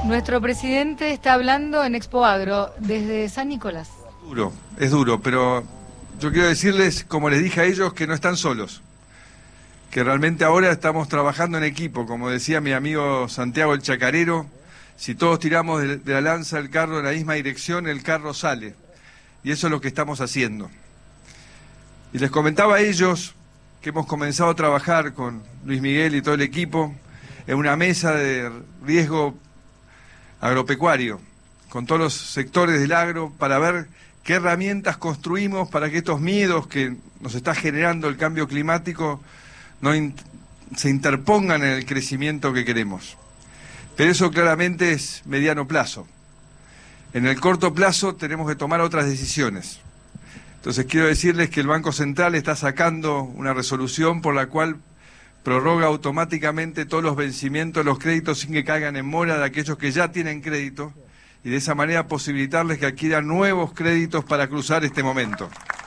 Nuestro presidente está hablando en Expo Agro desde San Nicolás. Es duro, pero yo quiero decirles, como les dije a ellos, que no están solos. Que realmente ahora estamos trabajando en equipo. Como decía mi amigo Santiago el Chacarero, si todos tiramos de la lanza el carro en la misma dirección, el carro sale. Y eso es lo que estamos haciendo. Y les comentaba a ellos que hemos comenzado a trabajar con Luis Miguel y todo el equipo en una mesa de riesgo agropecuario, con todos los sectores del agro, para ver qué herramientas construimos para que estos miedos que nos está generando el cambio climático no se interpongan en el crecimiento que queremos. Pero eso claramente es mediano plazo. En el corto plazo tenemos que tomar otras decisiones. Entonces quiero decirles que el Banco Central está sacando una resolución por la cual prorroga automáticamente todos los vencimientos de los créditos sin que caigan en mora de aquellos que ya tienen crédito y de esa manera posibilitarles que adquieran nuevos créditos para cruzar este momento.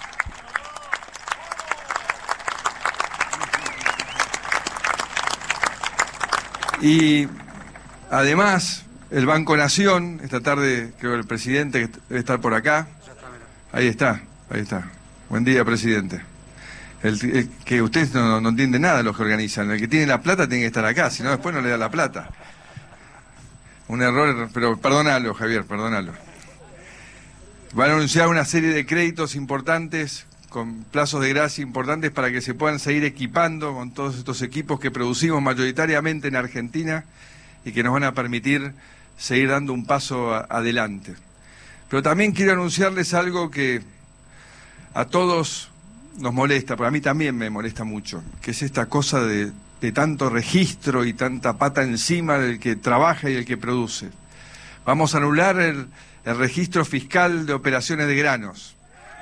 Y además, el Banco Nación, esta tarde creo que el presidente debe estar por acá. Ahí está. Buen día, presidente. Que ustedes no entienden nada los que organizan. El que tiene la plata tiene que estar acá, si no después no le da la plata. Un error, pero perdónalo, Javier, perdónalo. Van a anunciar una serie de créditos importantes, con plazos de gracia importantes para que se puedan seguir equipando con todos estos equipos que producimos mayoritariamente en Argentina y que nos van a permitir seguir dando un paso adelante. Pero también quiero anunciarles algo que a todos nos molesta, pero a mí también me molesta mucho, que es esta cosa de tanto registro y tanta pata encima del que trabaja y el que produce. Vamos a anular el registro fiscal de operaciones de granos.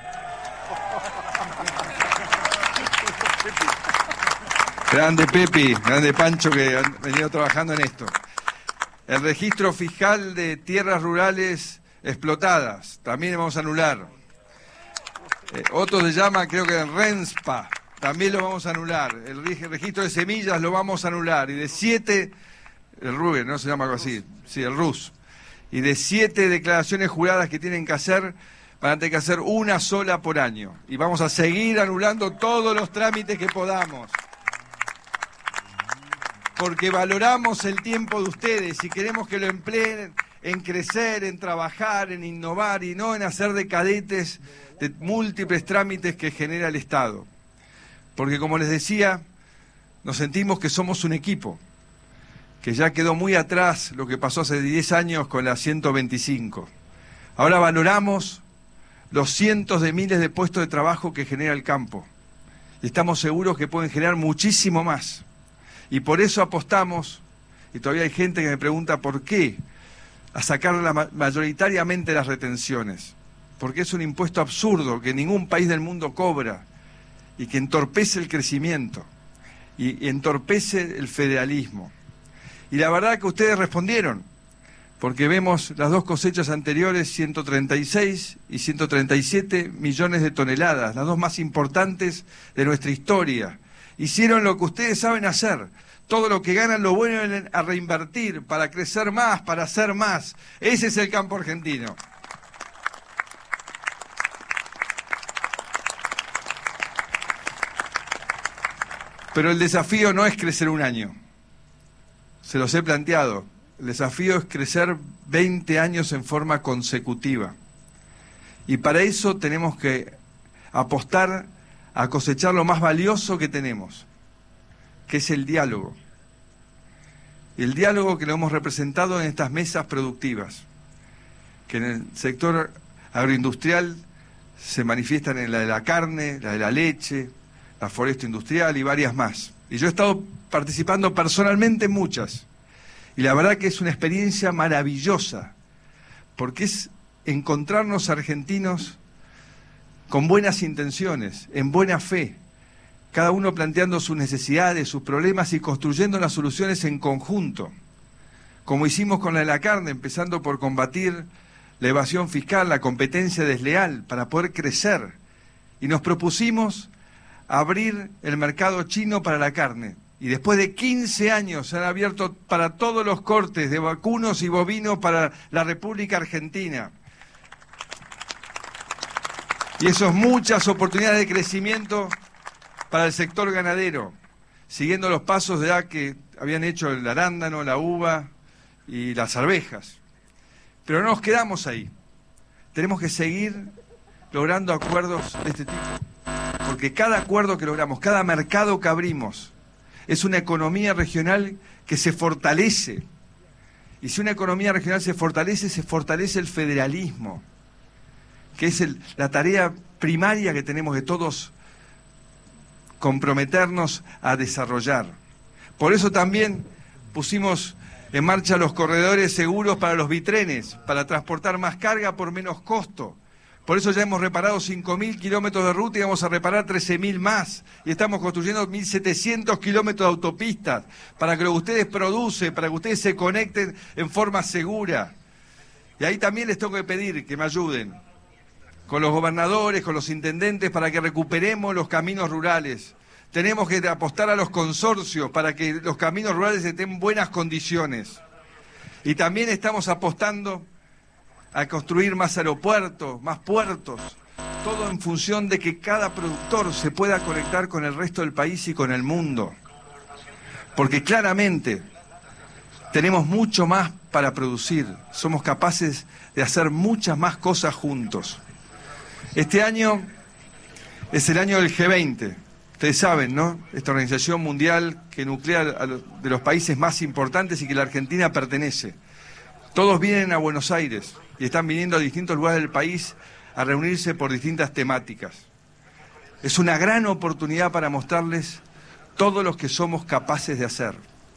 Grande Pepi, grande Pancho, que han venido trabajando en esto. El registro fiscal de tierras rurales explotadas, también vamos a anular. Otro se llama, creo que RENSPA, también lo vamos a anular. El registro de semillas lo vamos a anular. Y de 7, el RUE, no se llama algo así, sí, el RUS. Y de 7 declaraciones juradas que tienen que hacer, van a tener que hacer una sola por año. Y vamos a seguir anulando todos los trámites que podamos. Porque valoramos el tiempo de ustedes y queremos que lo empleen en crecer, en trabajar, en innovar y no en hacer de cadetes de múltiples trámites que genera el Estado. Porque como les decía, nos sentimos que somos un equipo, que ya quedó muy atrás lo que pasó hace 10 años con la 125. Ahora valoramos los cientos de miles de puestos de trabajo que genera el campo y estamos seguros que pueden generar muchísimo más. Y por eso apostamos, y todavía hay gente que me pregunta por qué, a sacar mayoritariamente las retenciones. Porque es un impuesto absurdo que ningún país del mundo cobra y que entorpece el crecimiento y entorpece el federalismo. Y la verdad que ustedes respondieron, porque vemos las dos cosechas anteriores, 136 y 137 millones de toneladas, las dos más importantes de nuestra historia. Hicieron lo que ustedes saben hacer. Todo lo que ganan lo vuelven a reinvertir para crecer más, para hacer más. Ese es el campo argentino. Pero el desafío no es crecer un año. Se los he planteado. El desafío es crecer 20 años en forma consecutiva. Y para eso tenemos que apostar a cosechar lo más valioso que tenemos, que es el diálogo. El diálogo que lo hemos representado en estas mesas productivas, que en el sector agroindustrial se manifiestan en la de la carne, la de la leche, la foresta industrial y varias más. Y yo he estado participando personalmente en muchas. Y la verdad que es una experiencia maravillosa, porque es encontrarnos argentinos con buenas intenciones, en buena fe, cada uno planteando sus necesidades, sus problemas y construyendo las soluciones en conjunto, como hicimos con la de la carne, empezando por combatir la evasión fiscal, la competencia desleal, para poder crecer. Y nos propusimos abrir el mercado chino para la carne, Y después de 15 años se han abierto para todos los cortes de vacunos y bovinos para la República Argentina. Y eso es muchas oportunidades de crecimiento para el sector ganadero, siguiendo los pasos ya que habían hecho el arándano, la uva y las arvejas. Pero no nos quedamos ahí. Tenemos que seguir logrando acuerdos de este tipo. Porque cada acuerdo que logramos, cada mercado que abrimos, es una economía regional que se fortalece. Y si una economía regional se fortalece el federalismo, que es la tarea primaria que tenemos de todos comprometernos a desarrollar. Por eso también pusimos en marcha los corredores seguros para los bitrenes, para transportar más carga por menos costo. Por eso ya hemos reparado 5.000 kilómetros de ruta y vamos a reparar 13.000 más. Y estamos construyendo 1.700 kilómetros de autopistas para que lo que ustedes producen, para que ustedes se conecten en forma segura. Y ahí también les tengo que pedir que me ayuden con los gobernadores, con los intendentes, para que recuperemos los caminos rurales. Tenemos que apostar a los consorcios para que los caminos rurales estén en buenas condiciones. Y también estamos apostando a construir más aeropuertos, más puertos, todo en función de que cada productor se pueda conectar con el resto del país y con el mundo. Porque claramente tenemos mucho más para producir, somos capaces de hacer muchas más cosas juntos. Este año es el año del G20, ustedes saben, ¿no? Esta organización mundial que nuclea de los países más importantes y que la Argentina pertenece. Todos vienen a Buenos Aires y están viniendo a distintos lugares del país a reunirse por distintas temáticas. Es una gran oportunidad para mostrarles todo lo que somos capaces de hacer.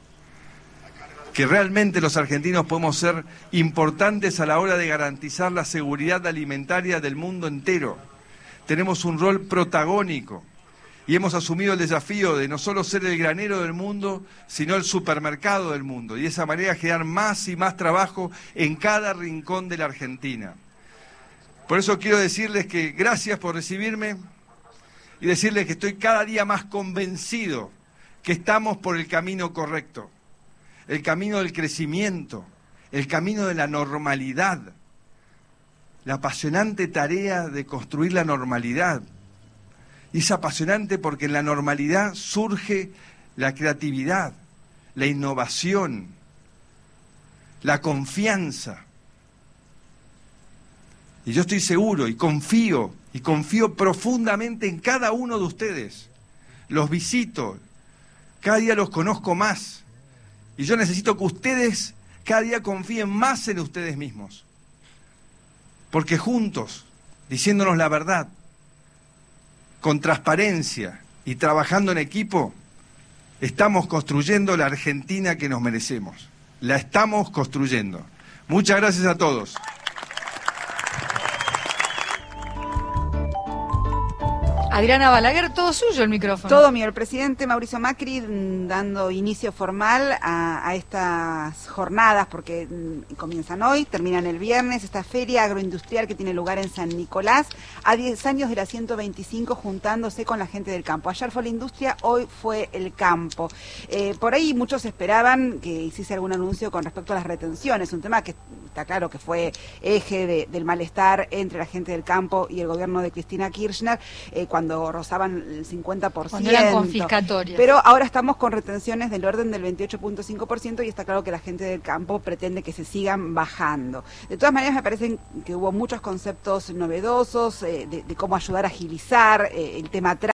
Que realmente los argentinos podemos ser importantes a la hora de garantizar la seguridad alimentaria del mundo entero. Tenemos un rol protagónico y hemos asumido el desafío de no solo ser el granero del mundo, sino el supermercado del mundo. Y de esa manera generar más y más trabajo en cada rincón de la Argentina. Por eso quiero decirles que gracias por recibirme y decirles que estoy cada día más convencido que estamos por el camino correcto. El camino del crecimiento, el camino de la normalidad, la apasionante tarea de construir la normalidad. Y es apasionante porque en la normalidad surge la creatividad, la innovación, la confianza. Y yo estoy seguro y confío profundamente en cada uno de ustedes. Los visito, cada día los conozco más. Y yo necesito que ustedes cada día confíen más en ustedes mismos. Porque juntos, diciéndonos la verdad, con transparencia y trabajando en equipo, estamos construyendo la Argentina que nos merecemos. La estamos construyendo. Muchas gracias a todos. Adriana Balaguer, todo suyo el micrófono. Todo mío. El presidente Mauricio Macri dando inicio formal a estas jornadas, porque comienzan hoy, terminan el viernes, esta feria agroindustrial que tiene lugar en San Nicolás, a 10 años de la 125, juntándose con la gente del campo. Ayer fue la industria, hoy fue el campo. Por ahí muchos esperaban que hiciese algún anuncio con respecto a las retenciones, un tema que está claro que fue eje del malestar entre la gente del campo y el gobierno de Cristina Kirchner, cuando rozaban el 50%. Cuando eran confiscatorias. Pero ahora estamos con retenciones del orden del 28.5% y está claro que la gente del campo pretende que se sigan bajando. De todas maneras, me parece que hubo muchos conceptos novedosos de cómo ayudar a agilizar el tema